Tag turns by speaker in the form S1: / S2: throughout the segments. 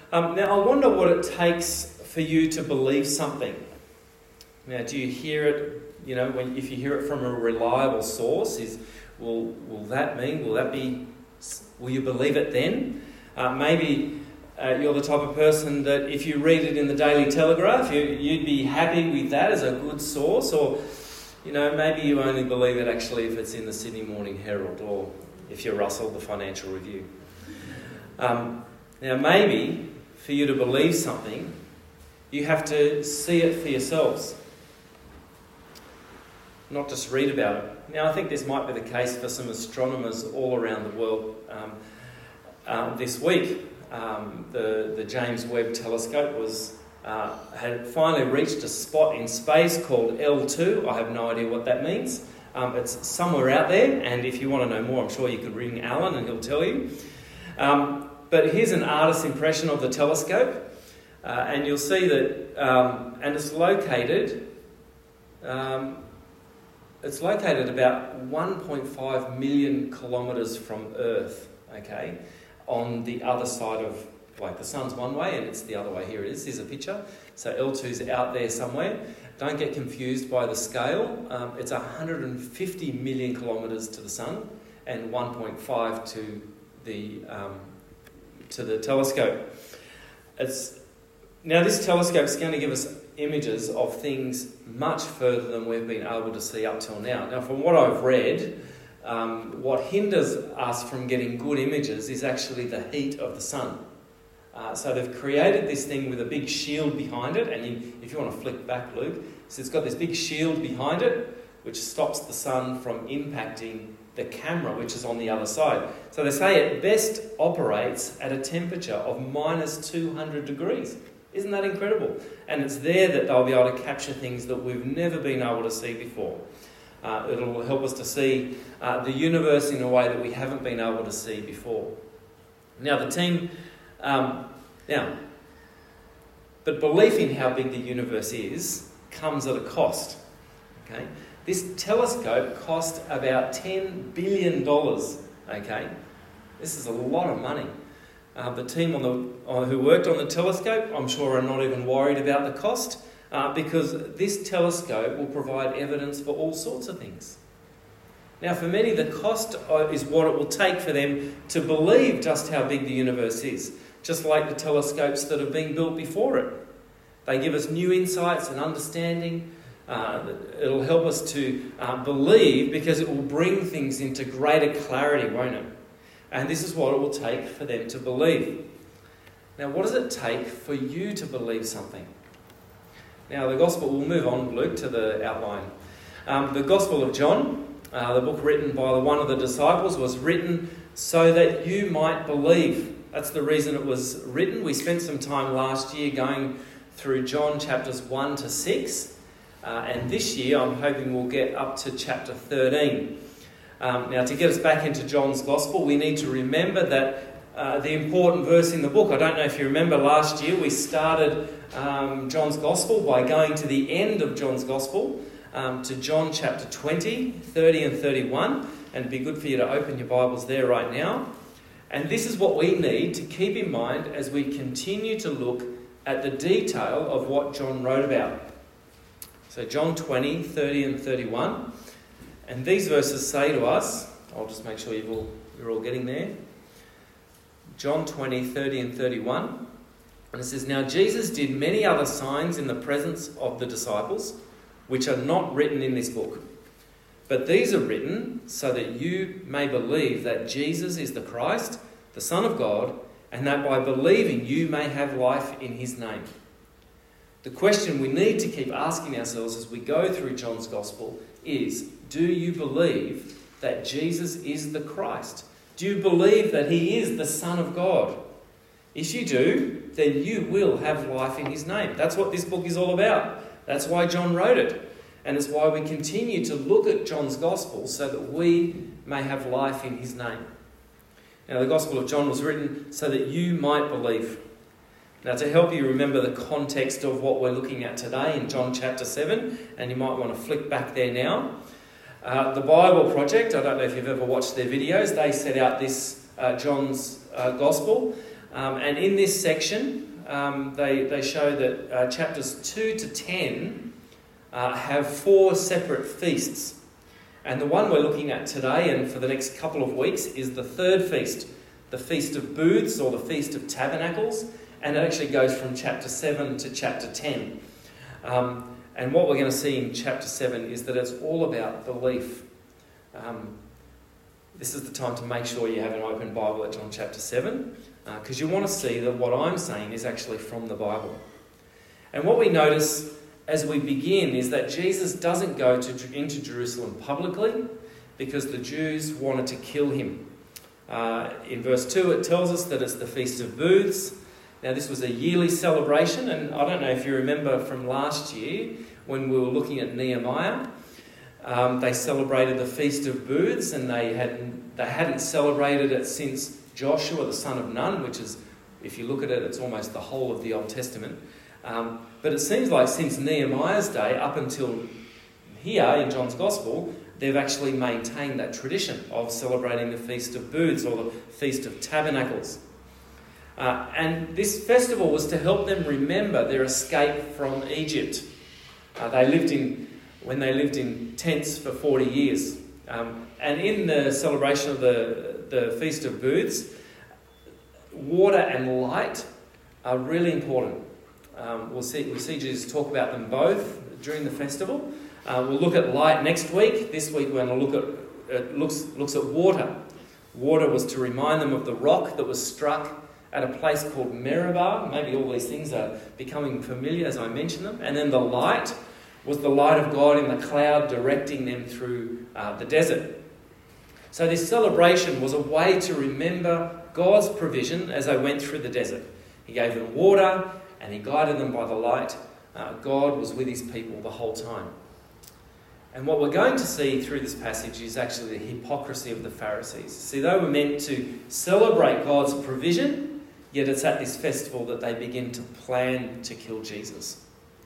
S1: Now, I wonder what it takes for you to believe something. Now, do you hear it, if you hear it from a reliable source, will you believe it then? Maybe you're the type of person that if you read it in the Daily Telegraph, you'd be happy with that as a good source, or maybe you only believe it actually if it's in the Sydney Morning Herald, or if you're Russell, the Financial Review. Now, maybe for you to believe something, you have to see it for yourselves, not just read about it. Now, I think this might be the case for some astronomers all around the world. This week, the James Webb Telescope had finally reached a spot in space called L2. I have no idea what that means. It's somewhere out there, and if you want to know more, I'm sure you could ring Alan and he'll tell you. But here's an artist's impression of the telescope, and you'll see that, and it's located about 1.5 million kilometres from Earth, okay, on the other side of, the sun's one way and it's the other way. Here it is, here's a picture. So L2's out there somewhere. Don't get confused by the scale. It's 150 million kilometres to the sun and 1.5 to the telescope. Now this telescope is going to give us images of things much further than we've been able to see up till now. Now, from what I've read, what hinders us from getting good images is actually the heat of the sun. So they've created this thing with a big shield behind it, and if you want to flick back, Luke, so it's got this big shield behind it, which stops the sun from impacting the camera, which is on the other side. So they say it best operates at a temperature of minus 200 degrees. Isn't that incredible? And it's there that they'll be able to capture things that we've never been able to see before. It'll help us to see the universe in a way that we haven't been able to see before. Now, the team... but belief in how big the universe is comes at a cost. Okay? This telescope cost about $10 billion. Okay? This is a lot of money. The team who worked on the telescope, I'm sure, are not even worried about the cost because this telescope will provide evidence for all sorts of things. Now, for many, the cost is what it will take for them to believe just how big the universe is, just like the telescopes that have been built before it. They give us new insights and understanding. It'll help us to believe because it will bring things into greater clarity, won't it? And this is what it will take for them to believe. Now, what does it take for you to believe something? Now, we'll move on, Luke, to the outline. The Gospel of John, the book written by one of the disciples, was written so that you might believe. That's the reason it was written. We spent some time last year going through John chapters 1 to 6. And this year, I'm hoping we'll get up to chapter 13. Now, to get us back into John's Gospel, we need to remember that the important verse in the book, I don't know if you remember last year, we started John's Gospel by going to the end of John's Gospel, to John chapter 20, 30 and 31. And it'd be good for you to open your Bibles there right now. And this is what we need to keep in mind as we continue to look at the detail of what John wrote about. So John 20, 30 and 31. And these verses say to us, I'll just make sure you're all getting there. John 20, 30 and 31. And it says, "Now Jesus did many other signs in the presence of the disciples, which are not written in this book. But these are written so that you may believe that Jesus is the Christ, the Son of God, and that by believing you may have life in his name." The question we need to keep asking ourselves as we go through John's Gospel is, do you believe that Jesus is the Christ? Do you believe that he is the Son of God? If you do, then you will have life in his name. That's what this book is all about. That's why John wrote it. And it's why we continue to look at John's Gospel so that we may have life in his name. Now, the Gospel of John was written so that you might believe. Now, to help you remember the context of what we're looking at today in John chapter 7, and you might want to flick back there now. The Bible Project, I don't know if you've ever watched their videos, they set out this John's Gospel And in this section, they show that chapters 2 to 10 have 4 separate feasts. And the one we're looking at today and for the next couple of weeks is the third feast, the Feast of Booths or the Feast of Tabernacles. And it actually goes from chapter 7 to chapter 10. And what we're going to see in chapter 7 is that it's all about belief. This is the time to make sure you have an open Bible at John chapter 7, because you want to see that what I'm saying is actually from the Bible. And what we notice as we begin is that Jesus doesn't go into Jerusalem publicly because the Jews wanted to kill him. In verse 2 it tells us that it's the Feast of Booths. Now this was a yearly celebration, and I don't know if you remember from last year when we were looking at Nehemiah, they celebrated the Feast of Booths, and they hadn't celebrated it since Joshua the son of Nun, which is, if you look at it, it's almost the whole of the Old Testament. But it seems like since Nehemiah's day up until here in John's Gospel, they've actually maintained that tradition of celebrating the Feast of Booths or the Feast of Tabernacles. And this festival was to help them remember their escape from Egypt. When they lived in tents for 40 years. And in the celebration of the Feast of Booths, water and light are really important. We see Jesus talk about them both during the festival. We'll look at light next week. This week we're going to looks at water. Water was to remind them of the rock that was struck at a place called Meribah. Maybe all these things are becoming familiar as I mention them. And then the light was the light of God in the cloud directing them through the desert. So this celebration was a way to remember God's provision as they went through the desert. He gave them water and he guided them by the light. God was with his people the whole time. And what we're going to see through this passage is actually the hypocrisy of the Pharisees. See, they were meant to celebrate God's provision, yet it's at this festival that they begin to plan to kill Jesus.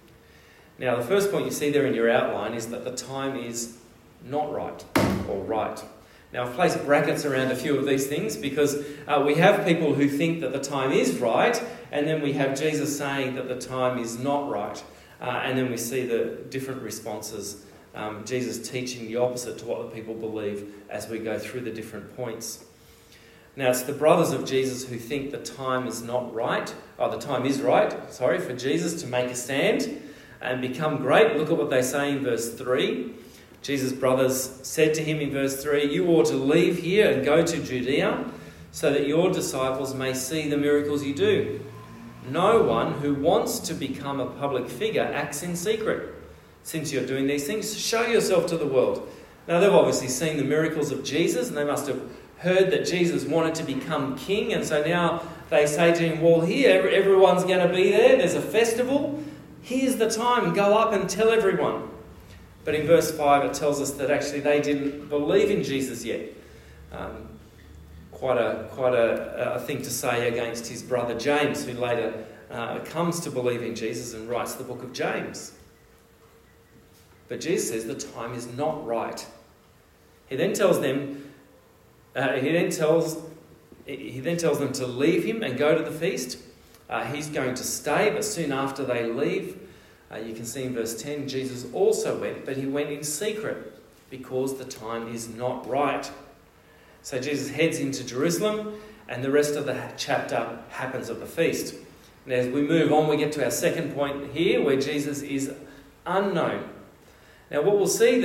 S1: Now, the first point you see there in your outline is that the time is not right, or right. Now, I've placed brackets around a few of these things because we have people who think that the time is right, and then we have Jesus saying that the time is not right. And then we see the different responses. Jesus teaching the opposite to what the people believe as we go through the different points. Now, it's the brothers of Jesus who think the time is not right, or the time is right, for Jesus to make a stand and become great. Look at what they say in verse 3. Jesus' brothers said to him in verse 3, "You ought to leave here and go to Judea, so that your disciples may see the miracles you do. No one who wants to become a public figure acts in secret. Since you're doing these things, show yourself to the world." Now, they've obviously seen the miracles of Jesus, and they must have heard that Jesus wanted to become king, and so now they say to him, "Well, here, everyone's going to be there. There's a festival. Here's the time. Go up and tell everyone." But in verse 5, it tells us that actually they didn't believe in Jesus yet. Quite a thing to say against his brother James, who later comes to believe in Jesus and writes the book of James. But Jesus says the time is not right. He then tells them. He then tells them to leave him and go to the feast. He's going to stay, but soon after they leave, you can see in verse 10, Jesus also went, but he went in secret because the time is not right. So Jesus heads into Jerusalem, and the rest of the chapter happens at the feast. And as we move on, we get to our second point here, where Jesus is unknown. Now, what we'll see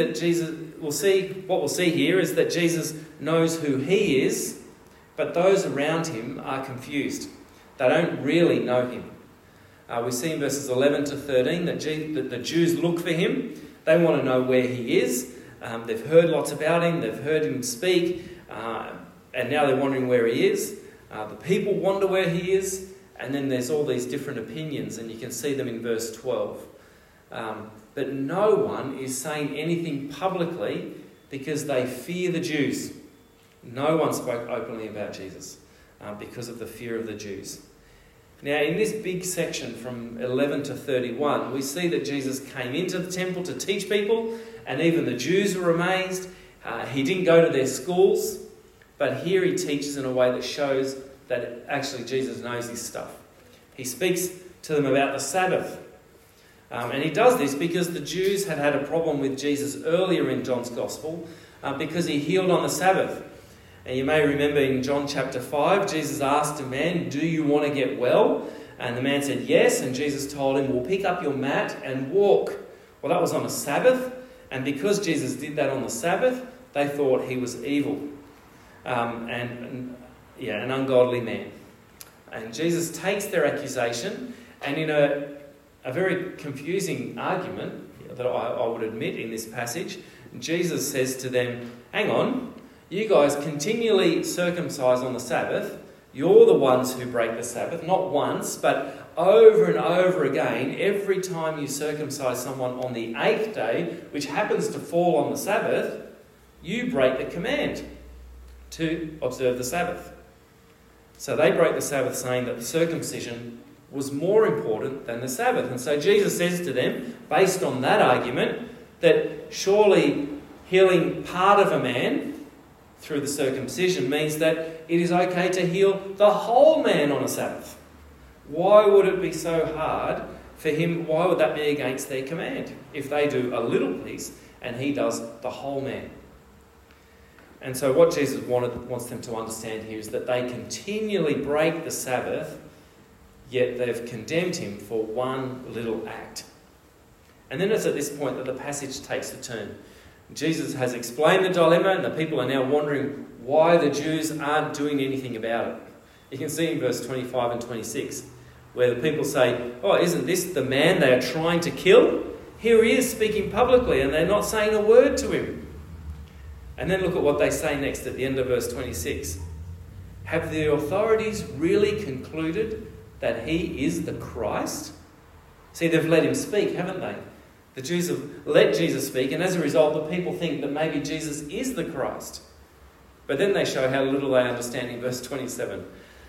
S1: here is that Jesus knows who he is, but those around him are confused. They don't really know him. We see in verses 11 to 13 that the Jews look for him. They want to know where he is. They've heard lots about him. They've heard him speak. And now they're wondering where he is. The people wonder where he is. And then there's all these different opinions, and you can see them in verse 12. But no one is saying anything publicly because they fear the Jews. No one spoke openly about Jesus because of the fear of the Jews. Now, in this big section from 11 to 31, we see that Jesus came into the temple to teach people, and even the Jews were amazed. He didn't go to their schools, but here he teaches in a way that shows that actually Jesus knows this stuff. He speaks to them about the Sabbath. And he does this because the Jews had a problem with Jesus earlier in John's Gospel because he healed on the Sabbath. And you may remember in John chapter 5, Jesus asked a man, "Do you want to get well?" And the man said yes, and Jesus told him, "Well, pick up your mat and walk." Well, that was on a Sabbath, and because Jesus did that on the Sabbath, they thought he was evil and an ungodly man. And Jesus takes their accusation, and in a very confusing argument that I would admit in this passage, Jesus says to them, "Hang on, you guys continually circumcise on the Sabbath. You're the ones who break the Sabbath, not once, but over and over again. Every time you circumcise someone on the 8th day, which happens to fall on the Sabbath, you break the command to observe the Sabbath." So they broke the Sabbath, saying that the circumcision was more important than the Sabbath. And so Jesus says to them, based on that argument, that surely healing part of a man through the circumcision means that it is okay to heal the whole man on a Sabbath. Why would it be so hard for him? Why would that be against their command if they do a little piece and he does the whole man? And so what Jesus wants them to understand here is that they continually break the Sabbath, yet they've condemned him for one little act. And then it's at this point that the passage takes a turn. Jesus has explained the dilemma, and the people are now wondering why the Jews aren't doing anything about it. You can see in verse 25 and 26, where the people say, "Oh, isn't this the man they are trying to kill? Here he is speaking publicly, and they're not saying a word to him." And then look at what they say next at the end of verse 26. "Have the authorities really concluded that he is the Christ?" See, they've let him speak, haven't they? The Jews have let Jesus speak, and as a result, the people think that maybe Jesus is the Christ. But then they show how little they understand in verse 27,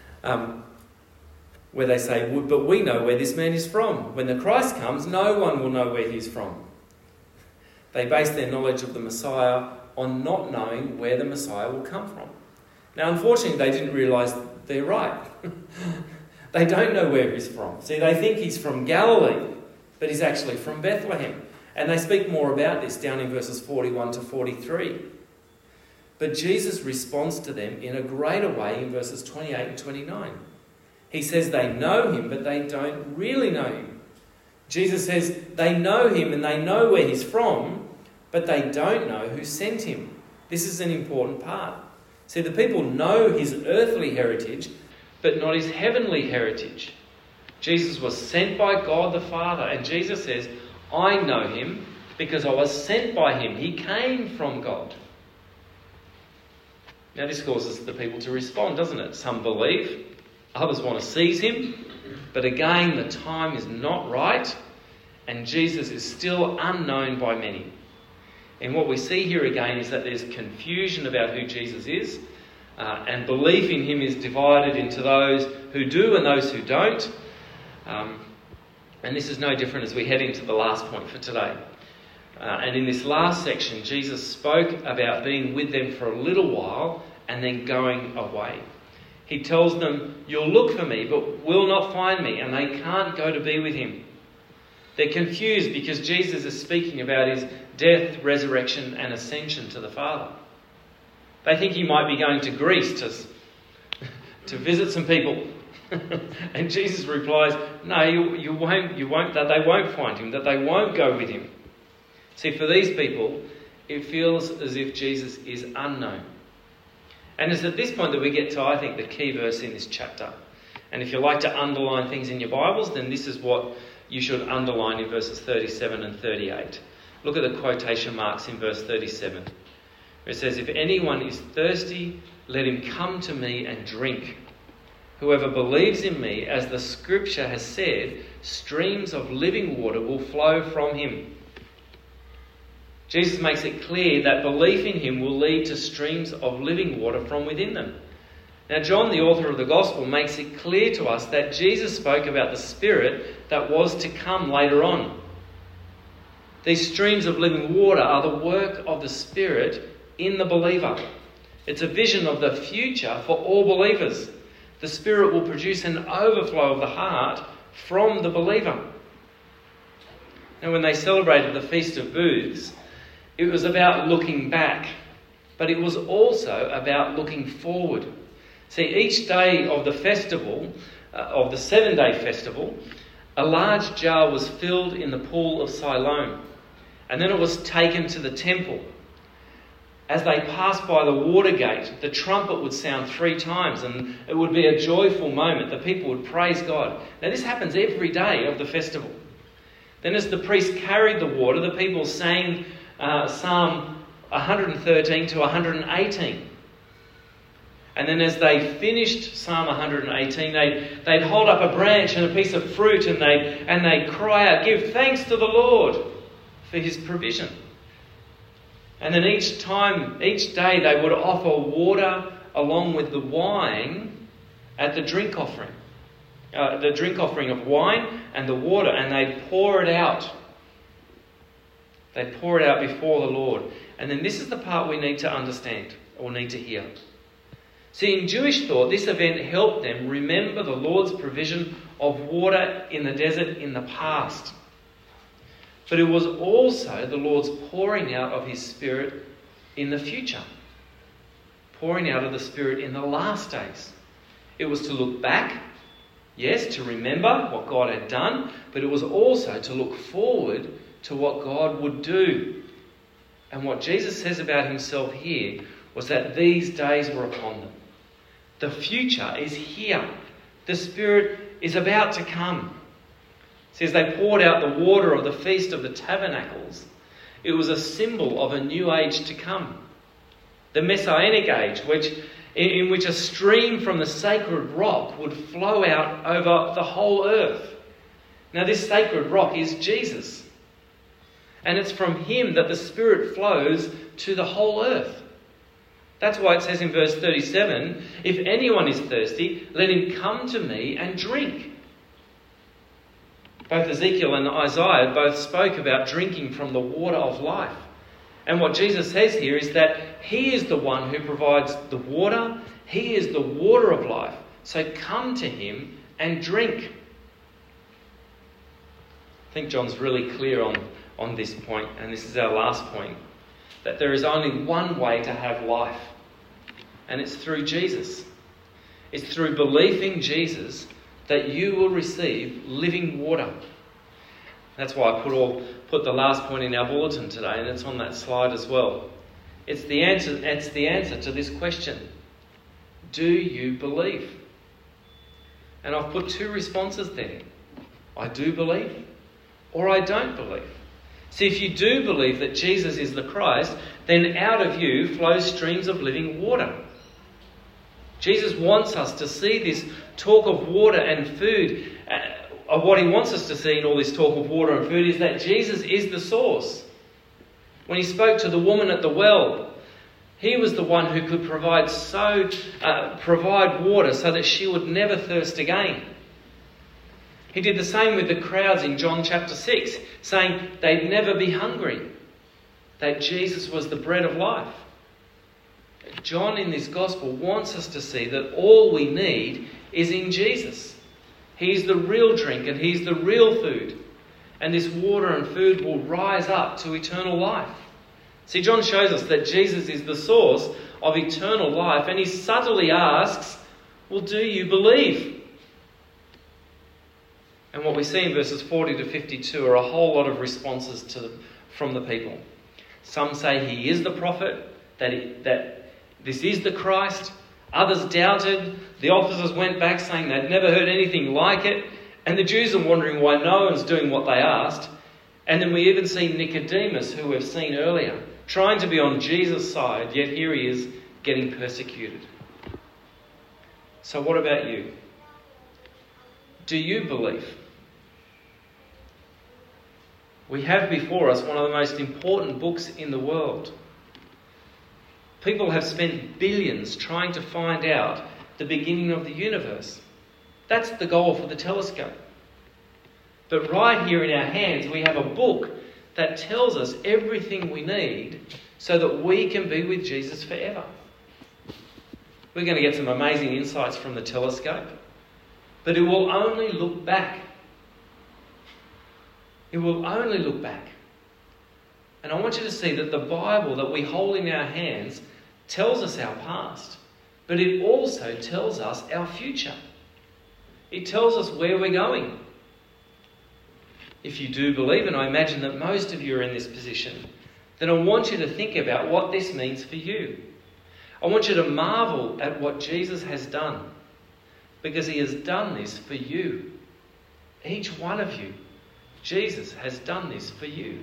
S1: where they say, "But we know where this man is from. When the Christ comes, no one will know where he's from." They base their knowledge of the Messiah on not knowing where the Messiah will come from. Now, unfortunately, they didn't realise they're right. They don't know where he's from. See, they think he's from Galilee, but he's actually from Bethlehem. And they speak more about this down in verses 41 to 43. But Jesus responds to them in a greater way in verses 28 and 29. He says they know him, but they don't really know him. Jesus says they know him and they know where he's from, but they don't know who sent him. This is an important part. See, the people know his earthly heritage, but not his heavenly heritage. Jesus was sent by God the Father, and Jesus says, "I know him because I was sent by him." He came from God. Now this causes the people to respond, doesn't it? Some believe, others want to seize him, but again the time is not right, and Jesus is still unknown by many. And what we see here again is that there's confusion about who Jesus is, and belief in him is divided into those who do and those who don't. And this is no different as we head into the last point for today. And in this last section, Jesus spoke about being with them for a little while and then going away. He tells them, "You'll look for me, but will not find me," and they can't go to be with him. They're confused because Jesus is speaking about his death, resurrection, and ascension to the Father. They think he might be going to Greece to visit some people. And Jesus replies, "No, you won't. That they won't find him. That they won't go with him." See, for these people, it feels as if Jesus is unknown. And it's at this point that we get to, I think, the key verse in this chapter. And if you like to underline things in your Bibles, then this is what you should underline in verses 37 and 38. Look at the quotation marks in verse 37. Where it says, "If anyone is thirsty, let him come to me and drink. Whoever believes in me, as the scripture has said, streams of living water will flow from him." Jesus makes it clear that belief in him will lead to streams of living water from within them. Now, John, the author of the Gospel, makes it clear to us that Jesus spoke about the Spirit that was to come later on. These streams of living water are the work of the Spirit in the believer. It's a vision of the future for all believers. The Spirit will produce an overflow of the heart from the believer. And when they celebrated the Feast of Booths, it was about looking back, but it was also about looking forward. See, each day of the festival, of the 7-day festival, a large jar was filled in the pool of Siloam, and then it was taken to the temple. As they passed by the water gate, the trumpet would sound 3 times, and it would be a joyful moment. The people would praise God. Now, this happens every day of the festival. Then as the priest carried the water, the people sang Psalm 113 to 118. And then as they finished Psalm 118, they'd hold up a branch and a piece of fruit, and they'd cry out, "Give thanks to the Lord for his provision." And then each day they would offer water along with the wine at the drink offering. The drink offering of wine and the water, and they'd pour it out. They'd pour it out before the Lord. And then this is the part we need to understand, or need to hear. See, in Jewish thought, this event helped them remember the Lord's provision of water in the desert in the past. But it was also the Lord's pouring out of his Spirit in the future. Pouring out of the Spirit in the last days. It was to look back, yes, to remember what God had done, but it was also to look forward to what God would do. And what Jesus says about himself here was that these days were upon them. The future is here. The Spirit is about to come. It says they poured out the water of the Feast of the Tabernacles. It was a symbol of a new age to come. The Messianic age, in which a stream from the sacred rock would flow out over the whole earth. Now, this sacred rock is Jesus. And it's from him that the Spirit flows to the whole earth. That's why it says in verse 37, "If anyone is thirsty, let him come to me and drink." Both Ezekiel and Isaiah both spoke about drinking from the water of life. And what Jesus says here is that he is the one who provides the water. He is the water of life. So come to him and drink. I think John's really clear on this point, and this is our last point, that there is only one way to have life, and it's through Jesus. It's through believing Jesus that you will receive living water. That's why I put the last point in our bulletin today, and it's on that slide as well. It's the answer to this question. Do you believe? And I've put 2 responses there. I do believe, or I don't believe. See, if you do believe that Jesus is the Christ, then out of you flows streams of living water. Jesus wants us to see this talk of water and food. What he wants us to see in all this talk of water and food is that Jesus is the source. When he spoke to the woman at the well, he was the one who could provide water so that she would never thirst again. He did the same with the crowds in John chapter 6, saying they'd never be hungry, that Jesus was the bread of life. John in this gospel wants us to see that all we need is in Jesus. He's the real drink and he's the real food. And this water and food will rise up to eternal life. See, John shows us that Jesus is the source of eternal life, and he subtly asks, well, do you believe? And what we see in verses 40 to 52 are a whole lot of responses from the people. Some say he is the prophet, that this is the Christ. Others doubted. The officers went back saying they'd never heard anything like it. And the Jews are wondering why no one's doing what they asked. And then we even see Nicodemus, who we've seen earlier, trying to be on Jesus' side, yet here he is getting persecuted. So what about you? Do you believe? We have before us one of the most important books in the world. People have spent billions trying to find out the beginning of the universe. That's the goal for the telescope. But right here in our hands, we have a book that tells us everything we need so that we can be with Jesus forever. We're going to get some amazing insights from the telescope. But it will only look back. It will only look back. And I want you to see that the Bible that we hold in our hands tells us our past, but it also tells us our future. It tells us where we're going. If you do believe, and I imagine that most of you are in this position, then I want you to think about what this means for you. I want you to marvel at what Jesus has done, because he has done this for you. Each one of you, Jesus has done this for you.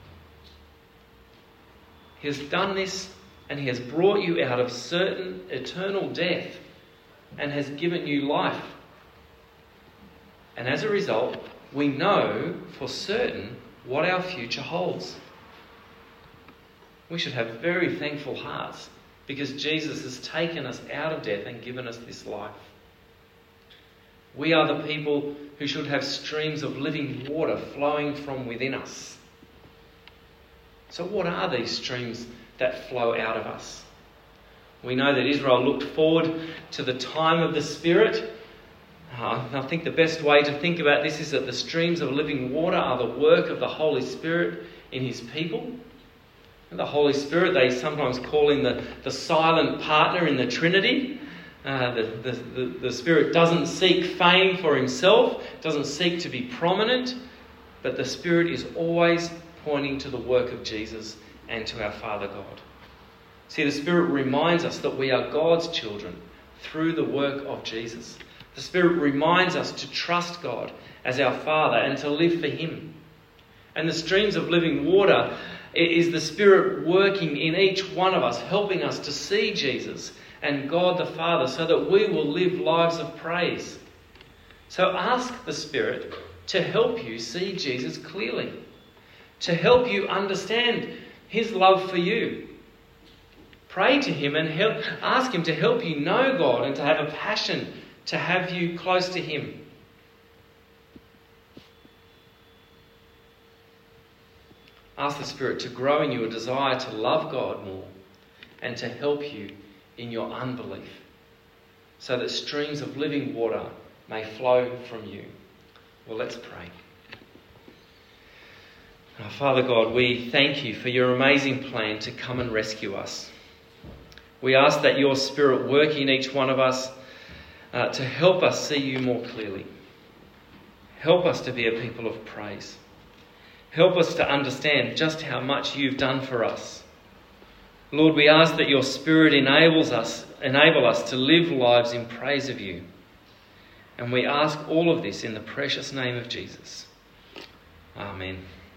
S1: He has done this, and he has brought you out of certain eternal death and has given you life. And as a result, we know for certain what our future holds. We should have very thankful hearts because Jesus has taken us out of death and given us this life. We are the people who should have streams of living water flowing from within us. So what are these streams that flow out of us? We know that Israel looked forward to the time of the Spirit. I think the best way to think about this is that the streams of living water are the work of the Holy Spirit in his people. And the Holy Spirit, they sometimes call him the silent partner in the Trinity. The Spirit doesn't seek fame for himself, doesn't seek to be prominent, but the Spirit is always pointing to the work of Jesus and to our Father God. See, the Spirit reminds us that we are God's children through the work of Jesus. The Spirit reminds us to trust God as our Father and to live for him. And the streams of living water is the Spirit working in each one of us, helping us to see Jesus and God the Father so that we will live lives of praise. So ask the Spirit to help you see Jesus clearly, to help you understand his love for you. Pray to him and ask him to help you know God and to have a passion to have you close to him. Ask the Spirit to grow in you a desire to love God more and to help you in your unbelief so that streams of living water may flow from you. Well, let's pray. Father God, we thank you for your amazing plan to come and rescue us. We ask that your Spirit work in each one of us to help us see you more clearly. Help us to be a people of praise. Help us to understand just how much you've done for us. Lord, we ask that your Spirit enable us to live lives in praise of you. And we ask all of this in the precious name of Jesus. Amen.